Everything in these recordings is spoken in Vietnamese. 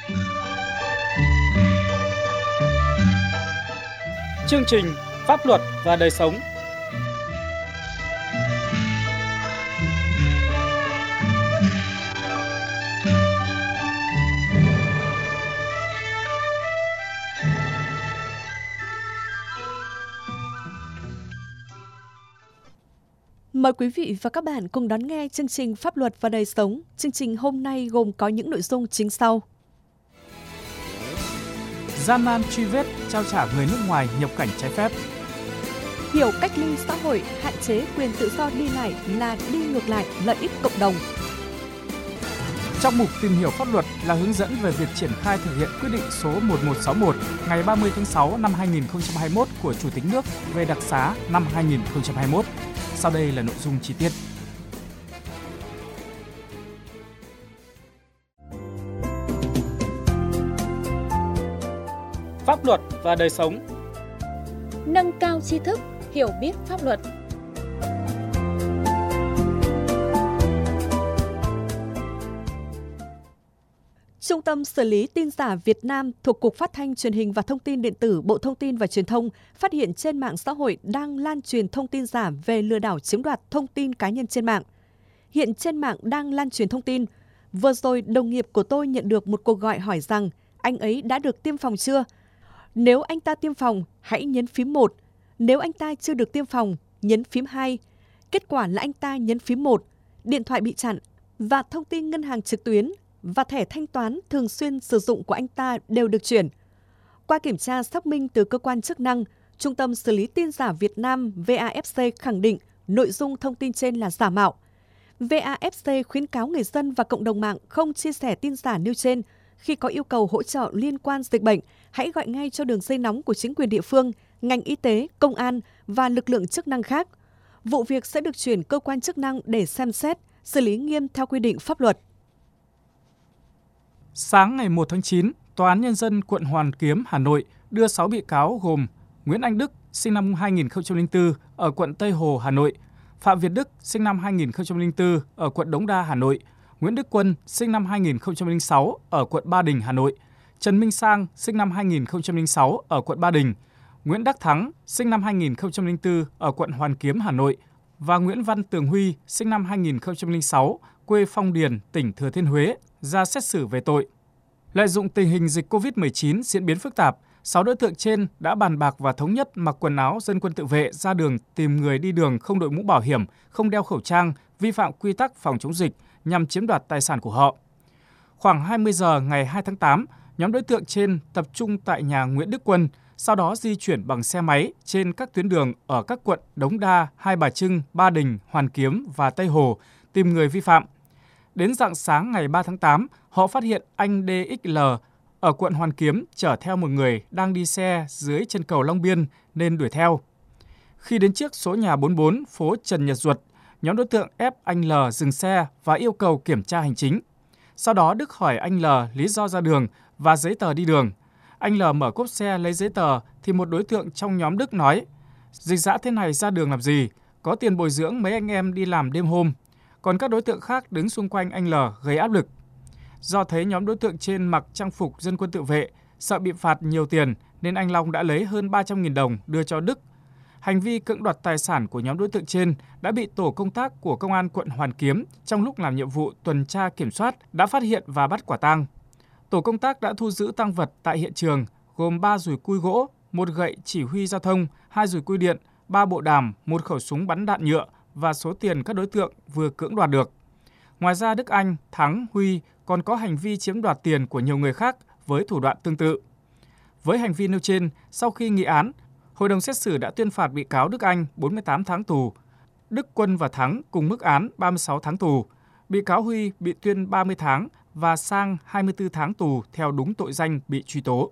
Chương trình Pháp luật và đời sống. Mời quý vị và các bạn cùng đón nghe chương trình Pháp luật và đời sống. Chương trình hôm nay gồm có những nội dung chính sau. Gian nan truy vết, trao trả người nước ngoài nhập cảnh trái phép. Hiểu cách ly xã hội, hạn chế quyền tự do đi lại là đi ngược lại lợi ích cộng đồng. Trong mục tìm hiểu pháp luật là hướng dẫn về việc triển khai thực hiện quyết định số 1161 ngày 30 tháng 6 năm 2021 của Chủ tịch nước về đặc xá năm 2021. Sau đây là nội dung chi tiết. Pháp luật và đời sống. Nâng cao tri thức, hiểu biết pháp luật. Trung tâm xử lý tin giả Việt Nam thuộc Cục Phát thanh Truyền hình và Thông tin điện tử Bộ Thông tin và Truyền thông phát hiện trên mạng xã hội đang lan truyền thông tin giả về lừa đảo chiếm đoạt thông tin cá nhân trên mạng. Hiện trên mạng đang lan truyền thông tin. Vừa rồi, đồng nghiệp của tôi nhận được một cuộc gọi hỏi rằng anh ấy đã được tiêm phòng chưa? Nếu anh ta tiêm phòng, hãy nhấn phím 1. Nếu anh ta chưa được tiêm phòng, nhấn phím 2. Kết quả là anh ta nhấn phím 1, điện thoại bị chặn và thông tin ngân hàng trực tuyến và thẻ thanh toán thường xuyên sử dụng của anh ta đều được chuyển. Qua kiểm tra xác minh từ cơ quan chức năng, Trung tâm xử lý tin giả Việt Nam VAFC khẳng định nội dung thông tin trên là giả mạo. VAFC khuyến cáo người dân và cộng đồng mạng không chia sẻ tin giả nêu trên. Khi có yêu cầu hỗ trợ liên quan dịch bệnh, hãy gọi ngay cho đường dây nóng của chính quyền địa phương, ngành y tế, công an và lực lượng chức năng khác. Vụ việc sẽ được chuyển cơ quan chức năng để xem xét, xử lý nghiêm theo quy định pháp luật. Sáng ngày 1 tháng 9, Tòa án Nhân dân quận Hoàn Kiếm, Hà Nội đưa 6 bị cáo gồm Nguyễn Anh Đức, sinh năm 2004 ở quận Tây Hồ, Hà Nội, Phạm Việt Đức, sinh năm 2004 ở quận Đống Đa, Hà Nội, Nguyễn Đức Quân, sinh năm 2006 ở quận Ba Đình, Hà Nội, Trần Minh Sang, sinh năm 2006 ở quận Ba Đình, Nguyễn Đắc Thắng, sinh năm 2004 ở quận Hoàn Kiếm, Hà Nội và Nguyễn Văn Tường Huy, sinh năm 2006, quê Phong Điền, tỉnh Thừa Thiên Huế, ra xét xử về tội lợi dụng tình hình dịch COVID-19 diễn biến phức tạp. 6 đối tượng trên đã bàn bạc và thống nhất mặc quần áo dân quân tự vệ ra đường tìm người đi đường không đội mũ bảo hiểm, không đeo khẩu trang, vi phạm quy tắc phòng chống dịch nhằm chiếm đoạt tài sản của họ. Khoảng 20 giờ ngày 2 tháng 8, nhóm đối tượng trên tập trung tại nhà Nguyễn Đức Quân, sau đó di chuyển bằng xe máy trên các tuyến đường ở các quận Đống Đa, Hai Bà Trưng, Ba Đình, Hoàn Kiếm và Tây Hồ tìm người vi phạm. Đến rạng sáng ngày 3 tháng 8, họ phát hiện anh DXL ở quận Hoàn Kiếm chở theo một người đang đi xe dưới chân cầu Long Biên nên đuổi theo. Khi đến trước số nhà 44 phố Trần Nhật Duật, nhóm đối tượng ép anh L dừng xe và yêu cầu kiểm tra hành chính. Sau đó Đức hỏi anh L lý do ra đường và giấy tờ đi đường. Anh L mở cốp xe lấy giấy tờ thì một đối tượng trong nhóm Đức nói: "Dịch dã thế này ra đường làm gì? Có tiền bồi dưỡng mấy anh em đi làm đêm hôm." Còn các đối tượng khác đứng xung quanh anh L gây áp lực. Do thấy nhóm đối tượng trên mặc trang phục dân quân tự vệ, sợ bị phạt nhiều tiền nên anh Long đã lấy hơn 300.000 đồng đưa cho Đức. Hành vi cưỡng đoạt tài sản của nhóm đối tượng trên đã bị tổ công tác của Công an quận Hoàn Kiếm trong lúc làm nhiệm vụ tuần tra kiểm soát đã phát hiện và bắt quả tang. Tổ công tác đã thu giữ tang vật tại hiện trường gồm 3 dùi cui gỗ, 1 gậy chỉ huy giao thông, 2 dùi cui điện, 3 bộ đàm, 1 khẩu súng bắn đạn nhựa và số tiền các đối tượng vừa cưỡng đoạt được. Ngoài ra, Đức Anh, Thắng, Huy còn có hành vi chiếm đoạt tiền của nhiều người khác với thủ đoạn tương tự. Với hành vi nêu trên, sau khi nghị án, Hội đồng xét xử đã tuyên phạt bị cáo Đức Anh 48 tháng tù, Đức Quân và Thắng cùng mức án 36 tháng tù, bị cáo Huy bị tuyên 30 tháng và Sang 24 tháng tù theo đúng tội danh bị truy tố.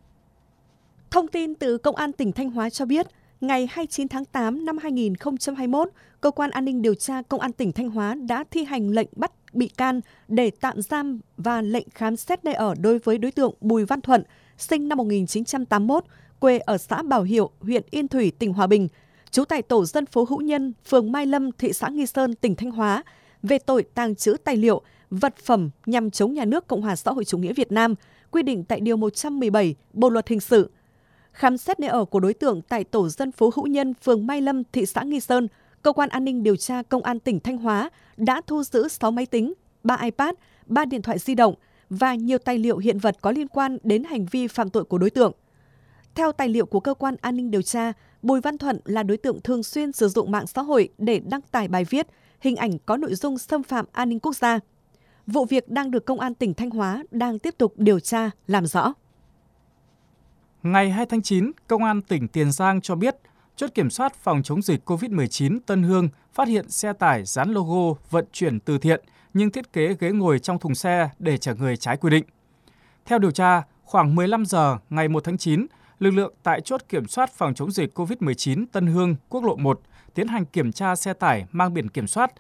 Thông tin từ Công an tỉnh Thanh Hóa cho biết, ngày 29 tháng 8 năm 2021, Cơ quan An ninh Điều tra Công an tỉnh Thanh Hóa đã thi hành lệnh bắt bị can để tạm giam và lệnh khám xét nơi ở đối với đối tượng Bùi Văn Thuận, sinh năm 1981, quê ở xã Bảo Hiệu, huyện Yên Thủy, tỉnh Hòa Bình, trú tại tổ dân phố Hữu Nhân, phường Mai Lâm, thị xã Nghi Sơn, tỉnh Thanh Hóa, về tội tàng trữ tài liệu vật phẩm nhằm chống nhà nước Cộng hòa xã hội chủ nghĩa Việt Nam, quy định tại Điều 117 Bộ Luật Hình sự. Khám xét nơi ở của đối tượng tại tổ dân phố Hữu Nhân, phường Mai Lâm, thị xã Nghi Sơn, Cơ quan An ninh Điều tra Công an tỉnh Thanh Hóa đã thu giữ 6 máy tính, 3 iPad, 3 điện thoại di động và nhiều tài liệu hiện vật có liên quan đến hành vi phạm tội của đối tượng. Theo tài liệu của Cơ quan An ninh Điều tra, Bùi Văn Thuận là đối tượng thường xuyên sử dụng mạng xã hội để đăng tải bài viết, hình ảnh có nội dung xâm phạm an ninh quốc gia. Vụ việc đang được Công an tỉnh Thanh Hóa đang tiếp tục điều tra, làm rõ. Ngày 2 tháng 9, Công an tỉnh Tiền Giang cho biết, chốt kiểm soát phòng chống dịch COVID-19 Tân Hương phát hiện xe tải dán logo vận chuyển từ thiện nhưng thiết kế ghế ngồi trong thùng xe để chở người trái quy định. Theo điều tra, khoảng 15 giờ ngày 1 tháng 9, lực lượng tại chốt kiểm soát phòng chống dịch COVID-19 Tân Hương, quốc lộ 1 tiến hành kiểm tra xe tải mang biển kiểm soát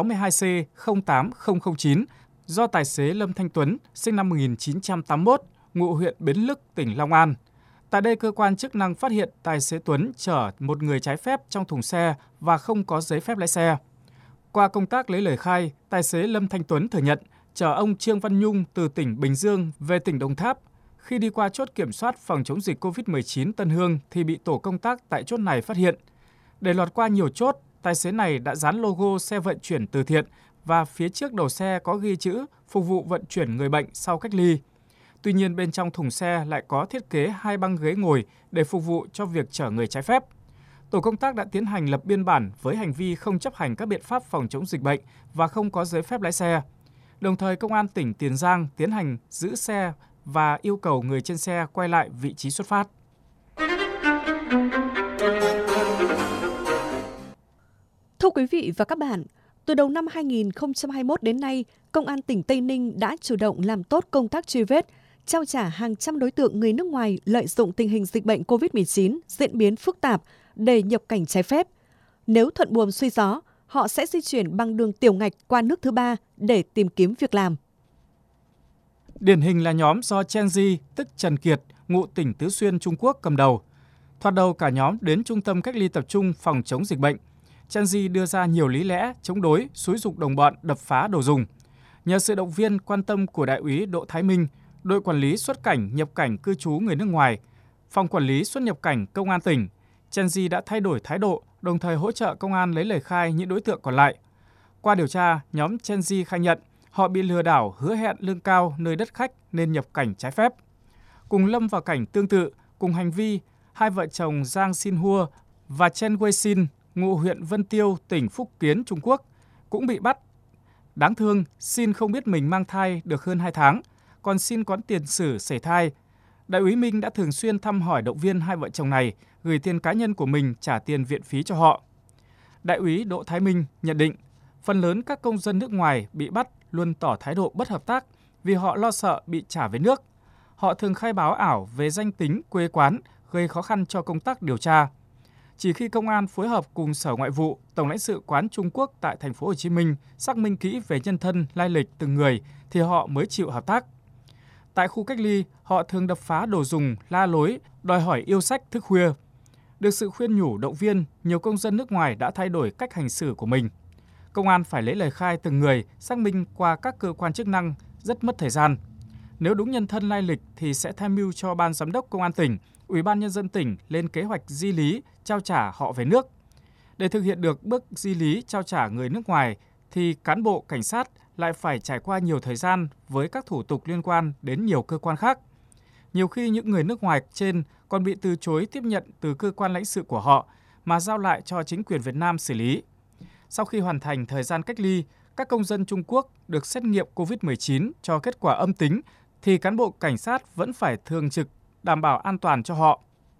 62C08009 do tài xế Lâm Thanh Tuấn, sinh năm 1981, ngụ huyện Bến Lức, tỉnh Long An. Tại đây, cơ quan chức năng phát hiện tài xế Tuấn chở một người trái phép trong thùng xe và không có giấy phép lái xe. Qua công tác lấy lời khai, tài xế Lâm Thanh Tuấn thừa nhận chở ông Trương Văn Nhung từ tỉnh Bình Dương về tỉnh Đồng Tháp. Khi đi qua chốt kiểm soát phòng chống dịch COVID-19 Tân Hương thì bị tổ công tác tại chốt này phát hiện. Để lọt qua nhiều chốt, tài xế này đã dán logo xe vận chuyển từ thiện và phía trước đầu xe có ghi chữ phục vụ vận chuyển người bệnh sau cách ly. Tuy nhiên, bên trong thùng xe lại có thiết kế 2 băng ghế ngồi để phục vụ cho việc chở người trái phép. Tổ công tác đã tiến hành lập biên bản với hành vi không chấp hành các biện pháp phòng chống dịch bệnh và không có giấy phép lái xe. Đồng thời, Công an tỉnh Tiền Giang tiến hành giữ xe và yêu cầu người trên xe quay lại vị trí xuất phát. Thưa quý vị và các bạn, từ đầu năm 2021 đến nay, Công an tỉnh Tây Ninh đã chủ động làm tốt công tác truy vết, trao trả hàng trăm đối tượng người nước ngoài lợi dụng tình hình dịch bệnh COVID-19 diễn biến phức tạp để nhập cảnh trái phép. Nếu thuận buồm xuôi gió, họ sẽ di chuyển bằng đường tiểu ngạch qua nước thứ ba để tìm kiếm việc làm. Điển hình là nhóm do Chen Ji, tức Trần Kiệt, ngụ tỉnh Tứ Xuyên, Trung Quốc cầm đầu. Thoạt đầu cả nhóm đến trung tâm cách ly tập trung phòng chống dịch bệnh. Chen Ji đưa ra nhiều lý lẽ chống đối, xúi giục đồng bọn đập phá đồ dùng. Nhờ sự động viên quan tâm của Đại úy Đỗ Thái Minh, đội quản lý xuất cảnh nhập cảnh cư trú người nước ngoài, phòng quản lý xuất nhập cảnh Công an tỉnh, Chen Ji đã thay đổi thái độ, đồng thời hỗ trợ công an lấy lời khai những đối tượng còn lại. Qua điều tra, nhóm Chen Ji khai nhận họ bị lừa đảo hứa hẹn lương cao nơi đất khách nên nhập cảnh trái phép. Cùng lâm vào cảnh tương tự, cùng hành vi, hai vợ chồng Giang Xin Hua và Chen Wei Xin, ngụ huyện Vân Tiêu, tỉnh Phúc Kiến, Trung Quốc, cũng bị bắt. Đáng thương, Xin không biết mình mang thai được hơn 2 tháng, còn Xin có tiền sử sảy thai. Đại úy Minh đã thường xuyên thăm hỏi động viên hai vợ chồng này, gửi tiền cá nhân của mình trả tiền viện phí cho họ. Đại úy Đỗ Thái Minh nhận định, phần lớn các công dân nước ngoài bị bắt luôn tỏ thái độ bất hợp tác vì họ lo sợ bị trả về nước. Họ thường khai báo ảo về danh tính, quê quán, gây khó khăn cho công tác điều tra. Chỉ khi công an phối hợp cùng Sở Ngoại vụ, Tổng lãnh sự quán Trung Quốc tại thành phố Hồ Chí Minh xác minh kỹ về nhân thân, lai lịch từng người thì họ mới chịu hợp tác. Tại khu cách ly, họ thường đập phá đồ dùng, la lối, đòi hỏi yêu sách thức khuya. Được sự khuyên nhủ động viên, nhiều công dân nước ngoài đã thay đổi cách hành xử của mình. Công an phải lấy lời khai từng người, xác minh qua các cơ quan chức năng, rất mất thời gian. Nếu đúng nhân thân lai lịch thì sẽ tham mưu cho Ban Giám đốc Công an tỉnh, Ủy ban Nhân dân tỉnh lên kế hoạch di lý, trao trả họ về nước. Để thực hiện được bước di lý, trao trả người nước ngoài thì cán bộ cảnh sát lại phải trải qua nhiều thời gian với các thủ tục liên quan đến nhiều cơ quan khác. Nhiều khi những người nước ngoài trên còn bị từ chối tiếp nhận từ cơ quan lãnh sự của họ mà giao lại cho chính quyền Việt Nam xử lý. Sau khi hoàn thành thời gian cách ly, các công dân Trung Quốc được xét nghiệm COVID-19 cho kết quả âm tính thì cán bộ cảnh sát vẫn phải thường trực đảm bảo an toàn cho họ.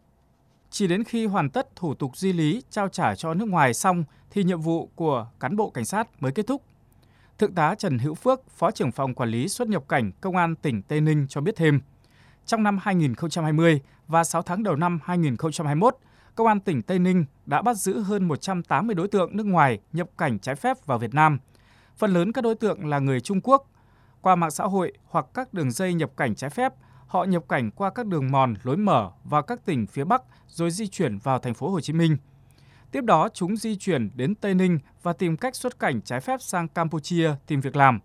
Chỉ đến khi hoàn tất thủ tục di lý, trao trả cho nước ngoài xong thì nhiệm vụ của cán bộ cảnh sát mới kết thúc. Thượng tá Trần Hữu Phước, Phó trưởng phòng quản lý xuất nhập cảnh Công an tỉnh Tây Ninh cho biết thêm, trong năm 2020 và 6 tháng đầu năm 2021, Công an tỉnh Tây Ninh đã bắt giữ hơn 180 đối tượng nước ngoài nhập cảnh trái phép vào Việt Nam. Phần lớn các đối tượng là người Trung Quốc. Qua mạng xã hội hoặc các đường dây nhập cảnh trái phép, họ nhập cảnh qua các đường mòn, lối mở vào các tỉnh phía Bắc rồi di chuyển vào thành phố Hồ Chí Minh. Tiếp đó, chúng di chuyển đến Tây Ninh và tìm cách xuất cảnh trái phép sang Campuchia tìm việc làm.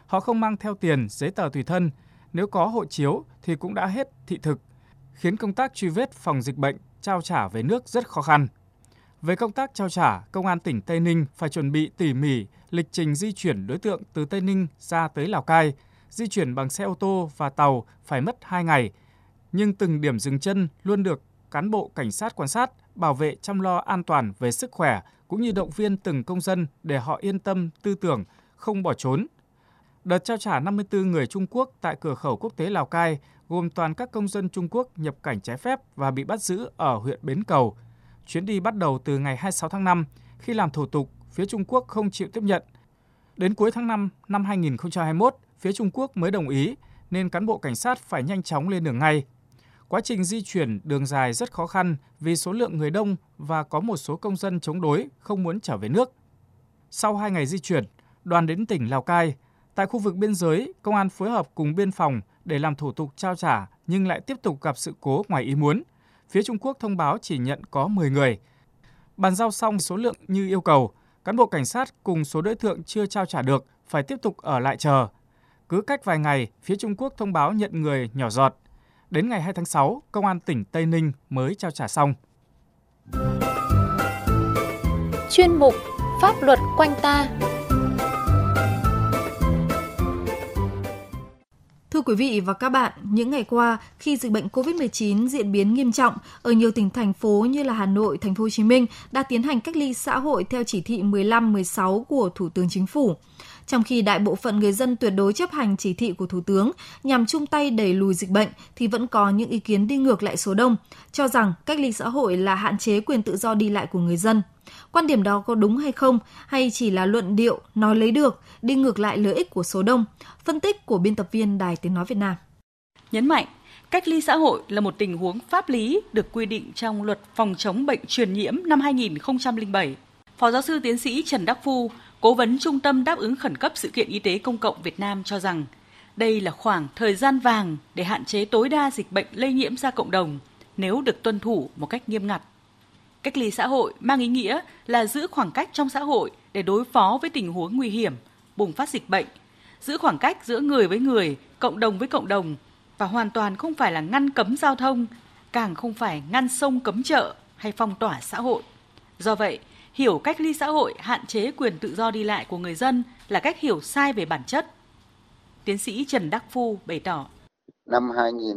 Họ không mang theo tiền, giấy tờ tùy thân, nếu có hộ chiếu thì cũng đã hết thị thực, khiến công tác truy vết phòng dịch bệnh, trao trả về nước rất khó khăn. Về công tác trao trả, Công an tỉnh Tây Ninh phải chuẩn bị tỉ mỉ lịch trình di chuyển đối tượng từ Tây Ninh ra tới Lào Cai. Di chuyển bằng xe ô tô và tàu phải mất 2 ngày, nhưng từng điểm dừng chân luôn được cán bộ cảnh sát quan sát, bảo vệ chăm lo an toàn về sức khỏe, cũng như động viên từng công dân để họ yên tâm tư tưởng, không bỏ trốn. Đợt trao trả 54 người Trung Quốc tại cửa khẩu quốc tế Lào Cai gồm toàn các công dân Trung Quốc nhập cảnh trái phép và bị bắt giữ ở huyện Bến Cầu. Chuyến đi bắt đầu từ ngày 26 tháng 5, khi làm thủ tục, phía Trung Quốc không chịu tiếp nhận. Đến cuối tháng 5 năm 2021, phía Trung Quốc mới đồng ý, nên cán bộ cảnh sát phải nhanh chóng lên đường ngay. Quá trình di chuyển đường dài rất khó khăn vì số lượng người đông và có một số công dân chống đối không muốn trở về nước. Sau 2 ngày di chuyển, đoàn đến tỉnh Lào Cai. Tại khu vực biên giới, công an phối hợp cùng biên phòng để làm thủ tục trao trả nhưng lại tiếp tục gặp sự cố ngoài ý muốn. Phía Trung Quốc thông báo chỉ nhận có 10 người. Bàn giao xong số lượng như yêu cầu, cán bộ cảnh sát cùng số đối tượng chưa trao trả được phải tiếp tục ở lại chờ. Cứ cách vài ngày, phía Trung Quốc thông báo nhận người nhỏ giọt. Đến ngày 2 tháng 6, Công an tỉnh Tây Ninh mới trao trả xong. Chuyên mục Pháp luật quanh ta. Thưa quý vị và các bạn, những ngày qua, khi dịch bệnh COVID-19 diễn biến nghiêm trọng, ở nhiều tỉnh thành phố như là Hà Nội, Thành phố Hồ Chí Minh đã tiến hành cách ly xã hội theo chỉ thị 15-16 của Thủ tướng Chính phủ. Trong khi đại bộ phận người dân tuyệt đối chấp hành chỉ thị của Thủ tướng nhằm chung tay đẩy lùi dịch bệnh, thì vẫn có những ý kiến đi ngược lại số đông, cho rằng cách ly xã hội là hạn chế quyền tự do đi lại của người dân. Quan điểm đó có đúng hay không, hay chỉ là luận điệu nói lấy được, đi ngược lại lợi ích của số đông? Phân tích của biên tập viên Đài Tiếng Nói Việt Nam. Nhấn mạnh, cách ly xã hội là một tình huống pháp lý được quy định trong Luật Phòng chống bệnh truyền nhiễm năm 2007. Phó giáo sư tiến sĩ Trần Đắc Phu, Cố vấn Trung tâm Đáp ứng Khẩn cấp Sự kiện Y tế Công cộng Việt Nam cho rằng đây là khoảng thời gian vàng để hạn chế tối đa dịch bệnh lây nhiễm ra cộng đồng nếu được tuân thủ một cách nghiêm ngặt. Cách ly xã hội mang ý nghĩa là giữ khoảng cách trong xã hội để đối phó với tình huống nguy hiểm, bùng phát dịch bệnh, giữ khoảng cách giữa người với người, cộng đồng với cộng đồng và hoàn toàn không phải là ngăn cấm giao thông, càng không phải ngăn sông cấm chợ hay phong tỏa xã hội. Do vậy, hiểu cách ly xã hội hạn chế quyền tự do đi lại của người dân là cách hiểu sai về bản chất. Tiến sĩ Trần Đắc Phu bày tỏ. Năm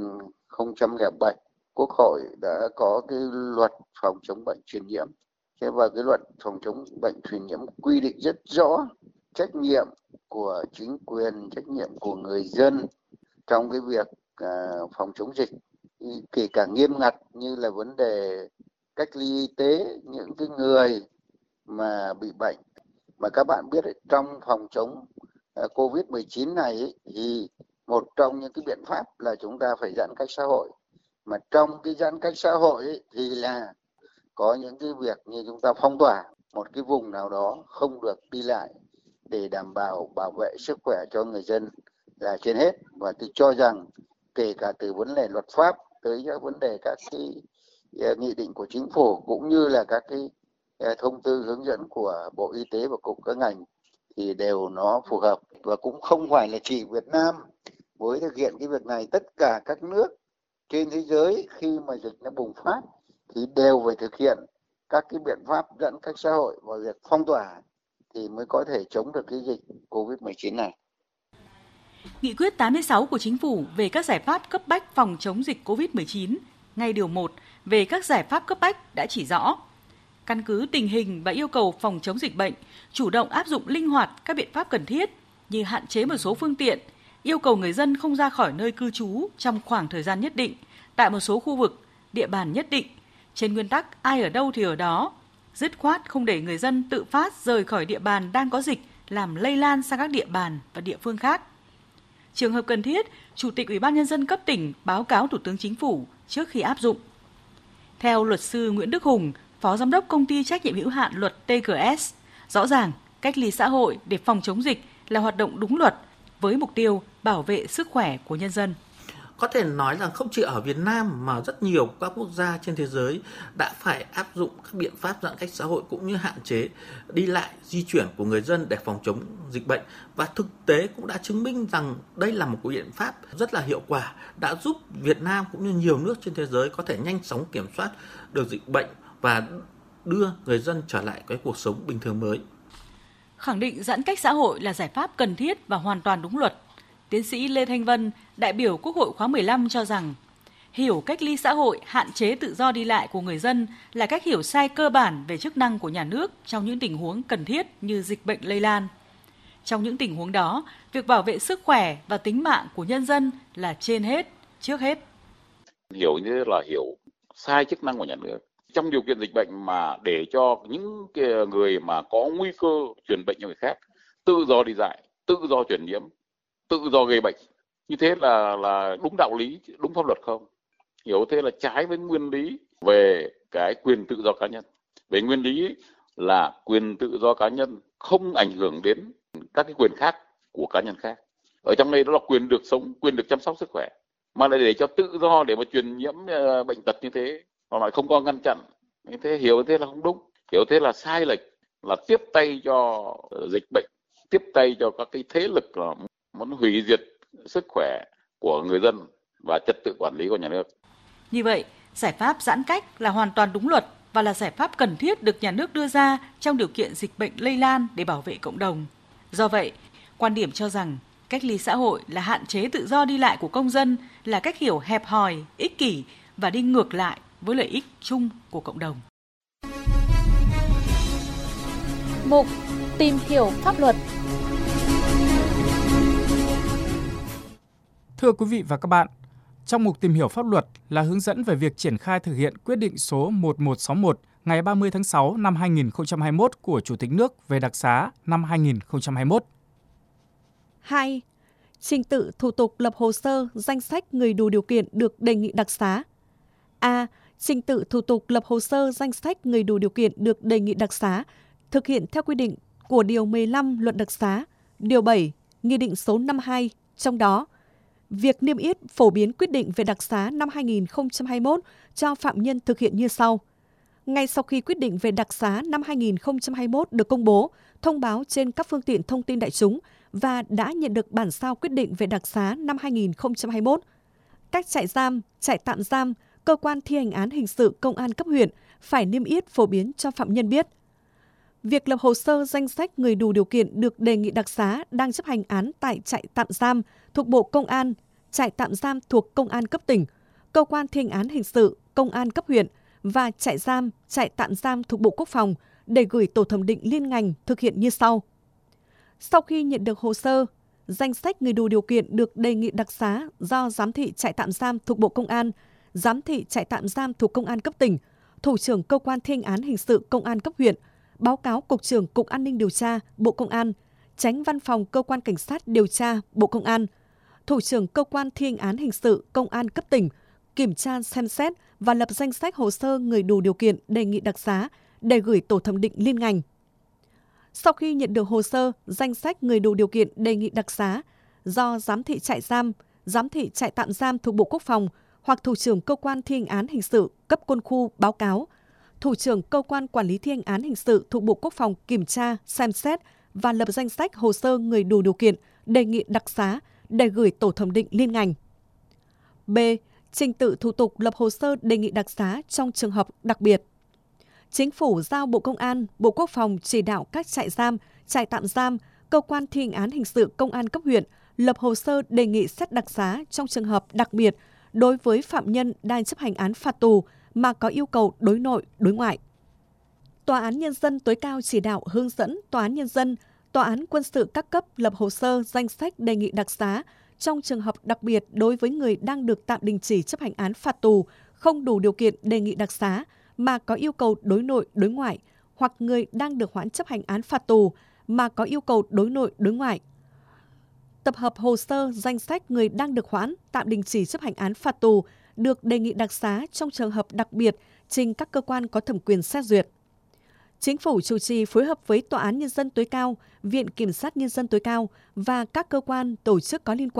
2007, Quốc hội đã có cái luật phòng chống bệnh truyền nhiễm. Và cái luật phòng chống bệnh truyền nhiễm quy định rất rõ trách nhiệm của chính quyền, trách nhiệm của người dân trong cái việc phòng chống dịch, kể cả nghiêm ngặt như là vấn đề cách ly y tế những cái người mà bị bệnh. Mà các bạn biết trong phòng chống COVID-19 này thì một trong những cái biện pháp là chúng ta phải giãn cách xã hội. Mà trong cái giãn cách xã hội thì là có những cái việc như chúng ta phong tỏa một cái vùng nào đó không được đi lại để đảm bảo vệ sức khỏe cho người dân là trên hết. Và tôi cho rằng kể cả từ vấn đề luật pháp tới các vấn đề các cái nghị định của chính phủ cũng như là các cái thông tư hướng dẫn của Bộ Y tế và cục các ngành thì đều nó phù hợp. Và cũng không phải là chỉ Việt Nam mới thực hiện cái việc này, tất cả các nước trên thế giới khi mà dịch nó bùng phát thì đều phải thực hiện các cái biện pháp giãn cách xã hội và việc phong tỏa thì mới có thể chống được cái dịch COVID-19 này. Nghị quyết 86 của Chính phủ về các giải pháp cấp bách phòng chống dịch COVID-19, ngay điều 1 về các giải pháp cấp bách đã chỉ rõ. Căn cứ tình hình và yêu cầu phòng chống dịch bệnh, chủ động áp dụng linh hoạt các biện pháp cần thiết như hạn chế một số phương tiện, yêu cầu người dân không ra khỏi nơi cư trú trong khoảng thời gian nhất định, tại một số khu vực, địa bàn nhất định, trên nguyên tắc ai ở đâu thì ở đó, dứt khoát không để người dân tự phát rời khỏi địa bàn đang có dịch làm lây lan sang các địa bàn và địa phương khác. Trường hợp cần thiết, Chủ tịch Ủy ban Nhân dân cấp tỉnh báo cáo Thủ tướng Chính phủ trước khi áp dụng. Theo luật sư Nguyễn Đức Hùng, Phó Giám đốc Công ty Trách nhiệm hữu hạn Luật TGS, rõ ràng cách ly xã hội để phòng chống dịch là hoạt động đúng luật với mục tiêu bảo vệ sức khỏe của nhân dân. Có thể nói rằng không chỉ ở Việt Nam mà rất nhiều các quốc gia trên thế giới đã phải áp dụng các biện pháp giãn cách xã hội cũng như hạn chế đi lại, di chuyển của người dân để phòng chống dịch bệnh. Và thực tế cũng đã chứng minh rằng đây là một biện pháp rất là hiệu quả, đã giúp Việt Nam cũng như nhiều nước trên thế giới có thể nhanh chóng kiểm soát được dịch bệnh và đưa người dân trở lại cái cuộc sống bình thường mới. Khẳng định giãn cách xã hội là giải pháp cần thiết và hoàn toàn đúng luật, Tiến sĩ Lê Thanh Vân, đại biểu Quốc hội khóa 15 cho rằng, hiểu cách ly xã hội, hạn chế tự do đi lại của người dân là cách hiểu sai cơ bản về chức năng của nhà nước trong những tình huống cần thiết như dịch bệnh lây lan. Trong những tình huống đó, việc bảo vệ sức khỏe và tính mạng của nhân dân là trên hết, trước hết. Hiểu như là hiểu sai chức năng của nhà nước. Trong điều kiện dịch bệnh mà để cho những người mà có nguy cơ truyền bệnh cho người khác tự do đi lại, tự do truyền nhiễm, tự do gây bệnh, như thế là đúng đạo lý, đúng pháp luật không? Hiểu thế là trái với nguyên lý về cái quyền tự do cá nhân. Về nguyên lý là quyền tự do cá nhân không ảnh hưởng đến các cái quyền khác của cá nhân khác. Ở trong đây đó là quyền được sống, quyền được chăm sóc sức khỏe, mà lại để cho tự do để mà truyền nhiễm bệnh tật như thế, họ nói không có ngăn chặn. Như thế hiểu thế là không đúng, hiểu thế là sai lệch, là tiếp tay cho dịch bệnh, tiếp tay cho các cái thế lực muốn hủy diệt sức khỏe của người dân và trật tự quản lý của nhà nước. Như vậy, giải pháp giãn cách là hoàn toàn đúng luật và là giải pháp cần thiết được nhà nước đưa ra trong điều kiện dịch bệnh lây lan để bảo vệ cộng đồng. Do vậy, quan điểm cho rằng cách ly xã hội là hạn chế tự do đi lại của công dân là cách hiểu hẹp hòi, ích kỷ và đi ngược lại với lợi ích chung của cộng đồng. Mục Tìm hiểu pháp luật. Thưa quý vị và các bạn, trong mục Tìm hiểu pháp luật là hướng dẫn về việc triển khai thực hiện quyết định số 1161 ngày 30 tháng 6 năm 2021 của Chủ tịch nước về đặc xá năm 2021. 2. Trình tự thủ tục lập hồ sơ danh sách người đủ điều kiện được đề nghị đặc xá. A. Trình tự thủ tục lập hồ sơ danh sách người đủ điều kiện được đề nghị đặc xá thực hiện theo quy định của Điều 15 Luật Đặc xá, Điều 7, Nghị định số 52, trong đó, việc niêm yết phổ biến quyết định về đặc xá năm 2021 cho phạm nhân thực hiện như sau. Ngay sau khi quyết định về đặc xá năm 2021 được công bố, thông báo trên các phương tiện thông tin đại chúng và đã nhận được bản sao quyết định về đặc xá năm 2021, các trại giam, trại tạm giam, cơ quan thi hành án hình sự công an cấp huyện phải niêm yết phổ biến cho phạm nhân biết. Việc lập hồ sơ danh sách người đủ điều kiện được đề nghị đặc xá đang chấp hành án tại trại tạm giam thuộc Bộ Công an, trại tạm giam thuộc Công an cấp tỉnh, cơ quan thi hành án hình sự Công an cấp huyện và trại giam, trại tạm giam thuộc Bộ Quốc phòng để gửi tổ thẩm định liên ngành thực hiện như sau. Sau khi nhận được hồ sơ, danh sách người đủ điều kiện được đề nghị đặc xá do giám thị trại tạm giam thuộc Bộ Công an, giám thị trại tạm giam thuộc Công an cấp tỉnh, thủ trưởng cơ quan thi hành án hình sự Công an cấp huyện, báo cáo Cục trưởng Cục An ninh điều tra Bộ Công an, Chánh Văn phòng Cơ quan Cảnh sát điều tra Bộ Công an, thủ trưởng cơ quan thi hành án hình sự Công an cấp tỉnh kiểm tra xem xét và lập danh sách hồ sơ người đủ điều kiện đề nghị đặc xá để gửi tổ thẩm định liên ngành. Sau khi nhận được hồ sơ, danh sách người đủ điều kiện đề nghị đặc xá do giám thị trại giam, giám thị trại tạm giam thuộc Bộ Quốc phòng hoặc thủ trưởng cơ quan thi hành án hình sự cấp quân khu báo cáo, thủ trưởng cơ quan quản lý thi hành án hình sự thuộc Bộ Quốc phòng kiểm tra, xem xét và lập danh sách hồ sơ người đủ điều kiện đề nghị đặc xá để gửi tổ thẩm định liên ngành. B. Trình tự thủ tục lập hồ sơ đề nghị đặc xá trong trường hợp đặc biệt. Chính phủ giao Bộ Công an, Bộ Quốc phòng chỉ đạo các trại giam, trại tạm giam, cơ quan thi hành án hình sự Công an cấp huyện lập hồ sơ đề nghị xét đặc xá trong trường hợp đặc biệt đối với phạm nhân đang chấp hành án phạt tù mà có yêu cầu đối nội, đối ngoại. Tòa án Nhân dân tối cao chỉ đạo hướng dẫn Tòa án Nhân dân, Tòa án quân sự các cấp lập hồ sơ danh sách đề nghị đặc xá trong trường hợp đặc biệt đối với người đang được tạm đình chỉ chấp hành án phạt tù không đủ điều kiện đề nghị đặc xá mà có yêu cầu đối nội, đối ngoại, hoặc người đang được hoãn chấp hành án phạt tù mà có yêu cầu đối nội, đối ngoại. Tập hợp hồ sơ danh sách người đang được hoãn, tạm đình chỉ chấp hành án phạt tù được đề nghị đặc xá trong trường hợp đặc biệt trình các cơ quan có thẩm quyền xét duyệt. Chính phủ chủ trì phối hợp với Tòa án Nhân dân tối cao, Viện Kiểm sát Nhân dân tối cao và các cơ quan, tổ chức có liên quan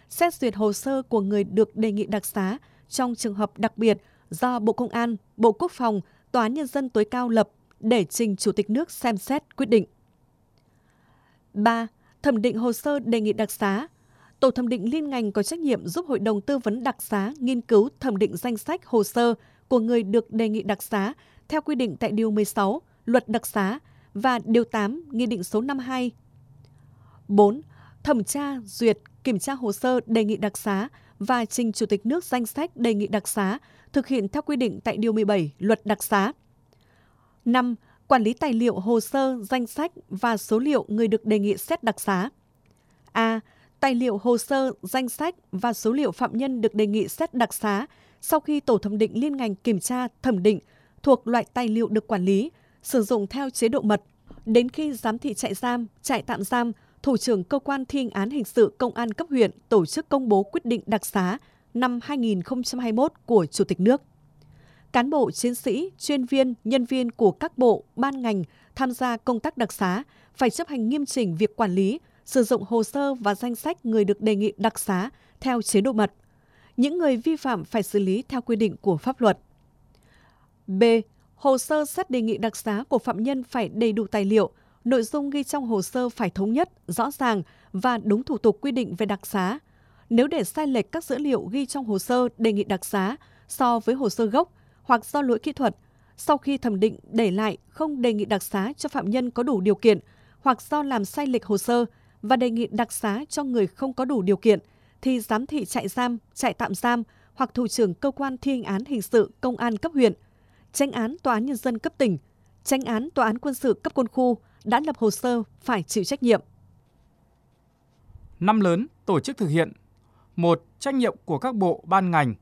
xét duyệt hồ sơ của người được đề nghị đặc xá trong trường hợp đặc biệt do Bộ Công an, Bộ Quốc phòng, Tòa án Nhân dân tối cao lập để trình Chủ tịch nước xem xét quyết định. 3. Thẩm định hồ sơ đề nghị đặc xá. Tổ thẩm định liên ngành có trách nhiệm giúp Hội đồng Tư vấn đặc xá nghiên cứu thẩm định danh sách hồ sơ của người được đề nghị đặc xá theo quy định tại Điều 16 Luật Đặc xá và Điều 8 Nghị định số 52. 4. Thẩm tra, duyệt, kiểm tra hồ sơ đề nghị đặc xá và trình Chủ tịch nước danh sách đề nghị đặc xá thực hiện theo quy định tại Điều 17 Luật Đặc xá. 5. Quản lý tài liệu hồ sơ, danh sách và số liệu người được đề nghị xét đặc xá. A. Tài liệu hồ sơ, danh sách và số liệu phạm nhân được đề nghị xét đặc xá sau khi Tổ thẩm định liên ngành kiểm tra, thẩm định thuộc loại tài liệu được quản lý, sử dụng theo chế độ mật, đến khi giám thị trại giam, trại tạm giam, thủ trưởng cơ quan thi hành án hình sự công an cấp huyện tổ chức công bố quyết định đặc xá năm 2021 của Chủ tịch nước. Cán bộ, chiến sĩ, chuyên viên, nhân viên của các bộ, ban ngành tham gia công tác đặc xá phải chấp hành nghiêm chỉnh việc quản lý, sử dụng hồ sơ và danh sách người được đề nghị đặc xá theo chế độ mật. Những người vi phạm phải xử lý theo quy định của pháp luật. B. Hồ sơ xét đề nghị đặc xá của phạm nhân phải đầy đủ tài liệu, nội dung ghi trong hồ sơ phải thống nhất, rõ ràng và đúng thủ tục quy định về đặc xá. Nếu để sai lệch các dữ liệu ghi trong hồ sơ đề nghị đặc xá so với hồ sơ gốc hoặc do lỗi kỹ thuật, sau khi thẩm định để lại không đề nghị đặc xá cho phạm nhân có đủ điều kiện hoặc do làm sai lệch hồ sơ và đề nghị đặc xá cho người không có đủ điều kiện, thì giám thị trại giam, trại tạm giam hoặc thủ trưởng cơ quan thi hành án hình sự công an cấp huyện, chánh án tòa án nhân dân cấp tỉnh, chánh án tòa án quân sự cấp quân khu đã lập hồ sơ phải chịu trách nhiệm. 5 lớn tổ chức thực hiện. 1. Trách nhiệm của các bộ, ban ngành.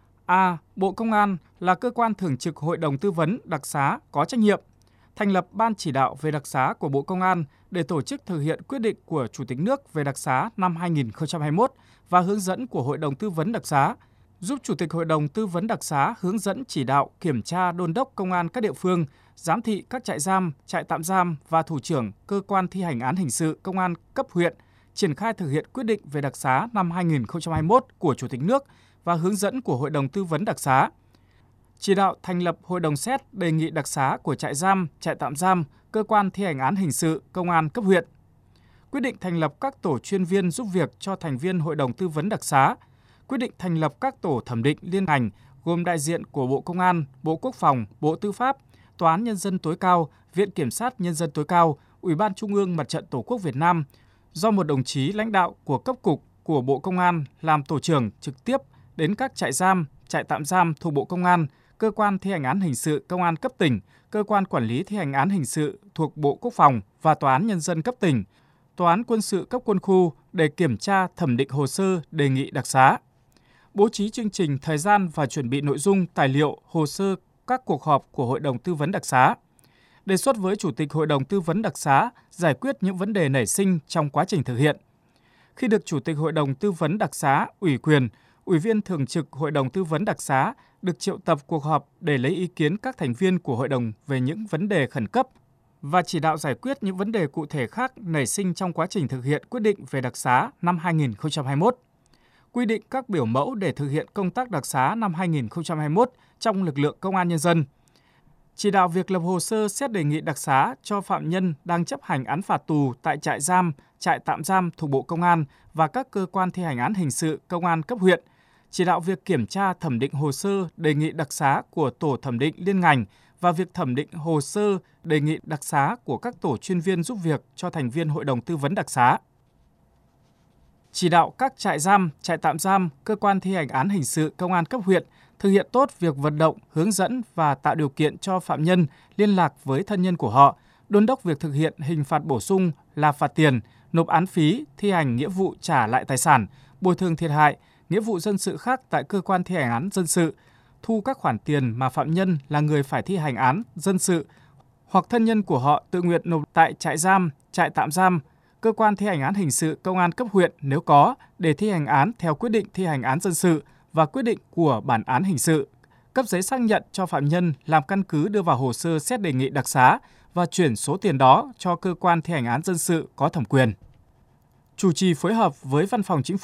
A. Bộ Công an là cơ quan thường trực Hội đồng Tư vấn đặc xá có trách nhiệm thành lập Ban chỉ đạo về đặc xá của Bộ Công an để tổ chức thực hiện quyết định của Chủ tịch nước về đặc xá năm 2021 và hướng dẫn của Hội đồng Tư vấn đặc xá, giúp Chủ tịch Hội đồng Tư vấn đặc xá hướng dẫn chỉ đạo, kiểm tra, đôn đốc công an các địa phương, giám thị các trại giam, trại tạm giam và thủ trưởng cơ quan thi hành án hình sự công an cấp huyện triển khai thực hiện quyết định về đặc xá năm 2021 của Chủ tịch nước và hướng dẫn của Hội đồng Tư vấn đặc xá. Chỉ đạo thành lập hội đồng xét đề nghị đặc xá của trại giam, trại tạm giam, cơ quan thi hành án hình sự, công an cấp huyện. Quyết định thành lập các tổ chuyên viên giúp việc cho thành viên Hội đồng Tư vấn đặc xá. Quyết định thành lập các tổ thẩm định liên ngành gồm đại diện của Bộ Công an, Bộ Quốc phòng, Bộ Tư pháp, Tòa án Nhân dân tối cao, Viện Kiểm sát Nhân dân tối cao, Ủy ban Trung ương Mặt trận Tổ quốc Việt Nam, do một đồng chí lãnh đạo của cấp cục của Bộ Công an làm tổ trưởng trực tiếp đến các trại giam, trại tạm giam thuộc Bộ Công an, cơ quan thi hành án hình sự công an cấp tỉnh, cơ quan quản lý thi hành án hình sự thuộc Bộ Quốc phòng và Tòa án Nhân dân cấp tỉnh, Tòa án quân sự cấp quân khu để kiểm tra thẩm định hồ sơ đề nghị đặc xá. Bố trí chương trình, thời gian và chuẩn bị nội dung, tài liệu, hồ sơ các cuộc họp của Hội đồng Tư vấn đặc xá. Đề xuất với Chủ tịch Hội đồng Tư vấn đặc xá giải quyết những vấn đề nảy sinh trong quá trình thực hiện. Khi được Chủ tịch Hội đồng Tư vấn đặc xá ủy quyền, Ủy viên Thường trực Hội đồng Tư vấn đặc xá được triệu tập cuộc họp để lấy ý kiến các thành viên của Hội đồng về những vấn đề khẩn cấp và chỉ đạo giải quyết những vấn đề cụ thể khác nảy sinh trong quá trình thực hiện quyết định về đặc xá năm 2021. Quy định các biểu mẫu để thực hiện công tác đặc xá năm 2021 trong lực lượng công an nhân dân. Chỉ đạo việc lập hồ sơ xét đề nghị đặc xá cho phạm nhân đang chấp hành án phạt tù tại trại giam, trại tạm giam thuộc Bộ Công an và các cơ quan thi hành án hình sự công an cấp huyện. Chỉ đạo việc kiểm tra thẩm định hồ sơ đề nghị đặc xá của tổ thẩm định liên ngành và việc thẩm định hồ sơ đề nghị đặc xá của các tổ chuyên viên giúp việc cho thành viên Hội đồng Tư vấn đặc xá. Chỉ đạo các trại giam, trại tạm giam, cơ quan thi hành án hình sự công an cấp huyện thực hiện tốt việc vận động, hướng dẫn và tạo điều kiện cho phạm nhân liên lạc với thân nhân của họ, đôn đốc việc thực hiện hình phạt bổ sung là phạt tiền, nộp án phí, thi hành nghĩa vụ trả lại tài sản, bồi thường thiệt hại, nghĩa vụ dân sự khác tại cơ quan thi hành án dân sự, thu các khoản tiền mà phạm nhân là người phải thi hành án dân sự hoặc thân nhân của họ tự nguyện nộp tại trại giam, trại tạm giam, cơ quan thi hành án hình sự công an cấp huyện nếu có để thi hành án theo quyết định thi hành án dân sự và quyết định của bản án hình sự, cấp giấy xác nhận cho phạm nhân làm căn cứ đưa vào hồ sơ xét đề nghị đặc xá và chuyển số tiền đó cho cơ quan thi hành án dân sự có thẩm quyền. Chủ trì phối hợp với Văn phòng Chính phủ,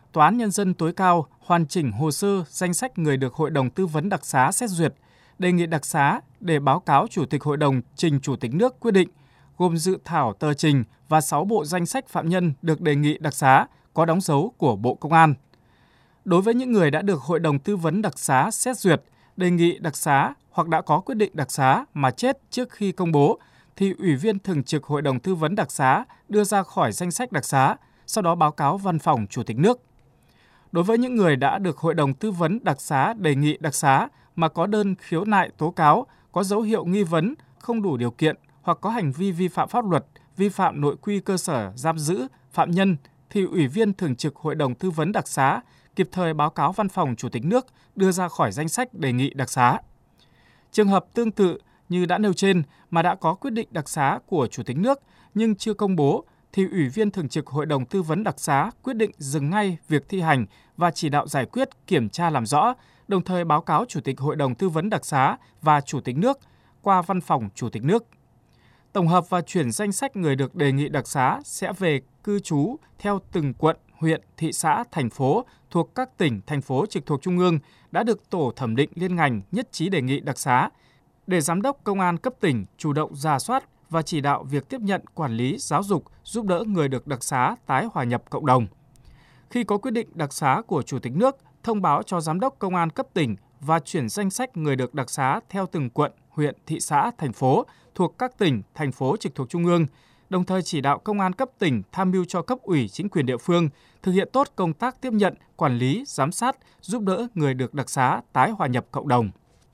Tòa án Nhân dân tối cao hoàn chỉnh hồ sơ danh sách người được Hội đồng Tư vấn đặc xá xét duyệt, đề nghị đặc xá để báo cáo Chủ tịch Hội đồng trình Chủ tịch nước quyết định, gồm dự thảo tờ trình và 6 bộ danh sách phạm nhân được đề nghị đặc xá có đóng dấu của Bộ Công an. Đối với những người đã được Hội đồng Tư vấn đặc xá xét duyệt, đề nghị đặc xá hoặc đã có quyết định đặc xá mà chết trước khi công bố, thì Ủy viên Thường trực Hội đồng Tư vấn đặc xá đưa ra khỏi danh sách đặc xá, sau đó báo cáo Văn phòng Chủ tịch nước. Đối với những người đã được Hội đồng Tư vấn đặc xá đề nghị đặc xá mà có đơn khiếu nại tố cáo, có dấu hiệu nghi vấn, không đủ điều kiện hoặc có hành vi vi phạm pháp luật, vi phạm nội quy cơ sở giam giữ phạm nhân, thì Ủy viên Thường trực Hội đồng Tư vấn đặc xá kịp thời báo cáo Văn phòng Chủ tịch nước đưa ra khỏi danh sách đề nghị đặc xá. Trường hợp tương tự như đã nêu trên mà đã có quyết định đặc xá của Chủ tịch nước nhưng chưa công bố, thì Ủy viên Thường trực Hội đồng Tư vấn đặc xá quyết định dừng ngay việc thi hành và chỉ đạo giải quyết, kiểm tra làm rõ, đồng thời báo cáo Chủ tịch Hội đồng Tư vấn đặc xá và Chủ tịch nước qua Văn phòng Chủ tịch nước. Tổng hợp và chuyển danh sách người được đề nghị đặc xá sẽ về cư trú theo từng quận, huyện, thị xã, thành phố thuộc các tỉnh, thành phố trực thuộc Trung ương đã được Tổ thẩm định liên ngành nhất trí đề nghị đặc xá, để Giám đốc Công an cấp tỉnh chủ động rà soát và chỉ đạo việc tiếp nhận, quản lý, giáo dục, giúp đỡ người được đặc xá tái hòa nhập cộng đồng. Khi có quyết định đặc xá của Chủ tịch nước, thông báo cho Giám đốc Công an cấp tỉnh và chuyển danh sách người được đặc xá theo từng quận, huyện, thị xã, thành phố thuộc các tỉnh, thành phố trực thuộc Trung ương, đồng thời chỉ đạo Công an cấp tỉnh tham mưu cho cấp ủy chính quyền địa phương thực hiện tốt công tác tiếp nhận, quản lý, giám sát, giúp đỡ người được đặc xá tái hòa nhập cộng đồng.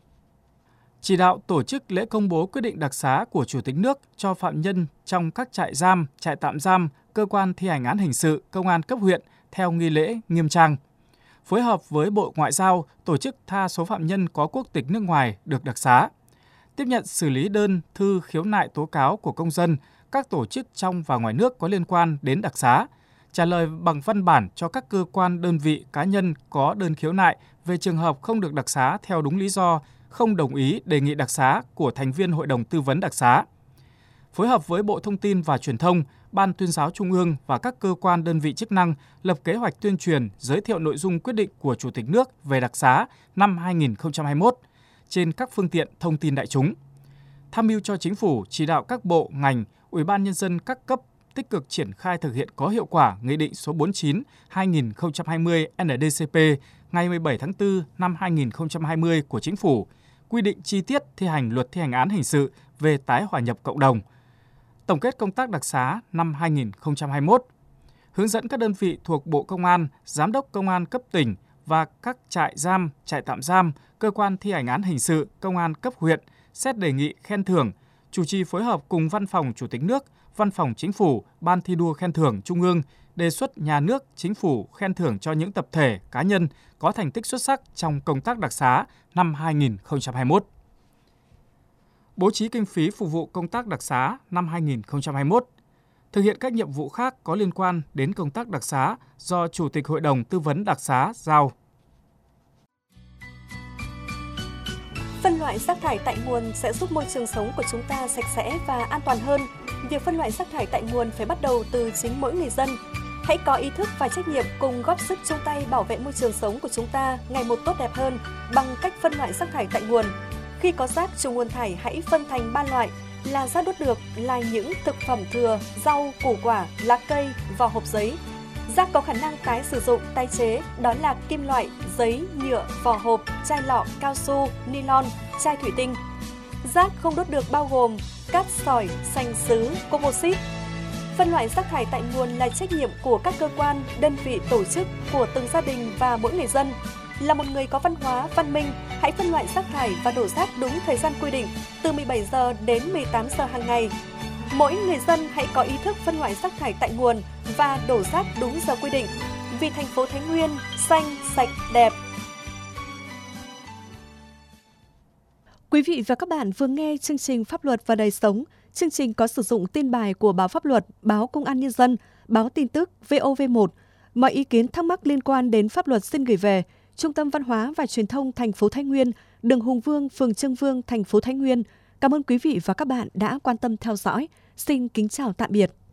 Chỉ đạo tổ chức lễ công bố quyết định đặc xá của Chủ tịch nước cho phạm nhân trong các trại giam, trại tạm giam, cơ quan thi hành án hình sự, công an cấp huyện theo nghi lễ nghiêm trang. Phối hợp với Bộ Ngoại giao tổ chức tha số phạm nhân có quốc tịch nước ngoài được đặc xá. Tiếp nhận xử lý đơn thư khiếu nại tố cáo của công dân, các tổ chức trong và ngoài nước có liên quan đến đặc xá, trả lời bằng văn bản cho các cơ quan, đơn vị, cá nhân có đơn khiếu nại về trường hợp không được đặc xá theo đúng lý do, không đồng ý đề nghị đặc xá của thành viên Hội đồng Tư vấn đặc xá. Phối hợp với Bộ Thông tin và Truyền thông, Ban Tuyên giáo Trung ương và các cơ quan, đơn vị chức năng lập kế hoạch tuyên truyền, giới thiệu nội dung quyết định của Chủ tịch nước về đặc xá năm 2021 trên các phương tiện thông tin đại chúng. Tham mưu cho Chính phủ chỉ đạo các bộ, ngành, Ủy ban Nhân dân các cấp tích cực triển khai thực hiện có hiệu quả Nghị định số 49/2020 NĐ-CP ngày 17 tháng 4 năm 2020 của Chính phủ, quy định chi tiết thi hành Luật thi hành án hình sự về tái hòa nhập cộng đồng. Tổng kết công tác đặc xá năm 2021. Hướng dẫn các đơn vị thuộc Bộ Công an, Giám đốc Công an cấp tỉnh và các trại giam, trại tạm giam, cơ quan thi hành án hình sự, công an cấp huyện xét đề nghị khen thưởng, chủ trì phối hợp cùng Văn phòng Chủ tịch nước, Văn phòng Chính phủ, Ban thi đua khen thưởng Trung ương đề xuất nhà nước, Chính phủ khen thưởng cho những tập thể, cá nhân có thành tích xuất sắc trong công tác đặc xá năm 2021. Bố trí kinh phí phục vụ công tác đặc xá năm 2021. Thực hiện các nhiệm vụ khác có liên quan đến công tác đặc xá do Chủ tịch Hội đồng Tư vấn đặc xá giao. Phân loại rác thải tại nguồn sẽ giúp môi trường sống của chúng ta sạch sẽ và an toàn hơn. Việc phân loại rác thải tại nguồn phải bắt đầu từ chính mỗi người dân. Hãy có ý thức và trách nhiệm cùng góp sức chung tay bảo vệ môi trường sống của chúng ta ngày một tốt đẹp hơn bằng cách phân loại rác thải tại nguồn. Khi có rác trừ nguồn thải hãy phân thành 3 loại là rác đốt được, là những thực phẩm thừa, rau, củ quả, lá cây, vỏ hộp giấy. Rác có khả năng tái sử dụng, tái chế, đó là kim loại, giấy, nhựa, vỏ hộp, chai lọ, cao su, nylon, chai thủy tinh. Rác không đốt được bao gồm cát sỏi, sành sứ, composite. Phân loại rác thải tại nguồn là trách nhiệm của các cơ quan, đơn vị, tổ chức, của từng gia đình và mỗi người dân. Là một người có văn hóa, văn minh, hãy phân loại rác thải và đổ rác đúng thời gian quy định, từ 17 giờ đến 18 giờ hàng ngày. Mỗi người dân hãy có ý thức phân loại rác thải tại nguồn và đổ rác đúng giờ quy định. Vì thành phố Thái Nguyên xanh, sạch, đẹp. Quý vị và các bạn vừa nghe chương trình Pháp luật và đời sống. Chương trình có sử dụng tin bài của báo Pháp luật, báo Công an Nhân dân, báo tin tức VOV1. Mọi ý kiến thắc mắc liên quan đến pháp luật xin gửi về Trung tâm Văn hóa và Truyền thông thành phố Thái Nguyên, đường Hùng Vương, phường Trương Vương, thành phố Thái Nguyên. Cảm ơn quý vị và các bạn đã quan tâm theo dõi. Xin kính chào tạm biệt.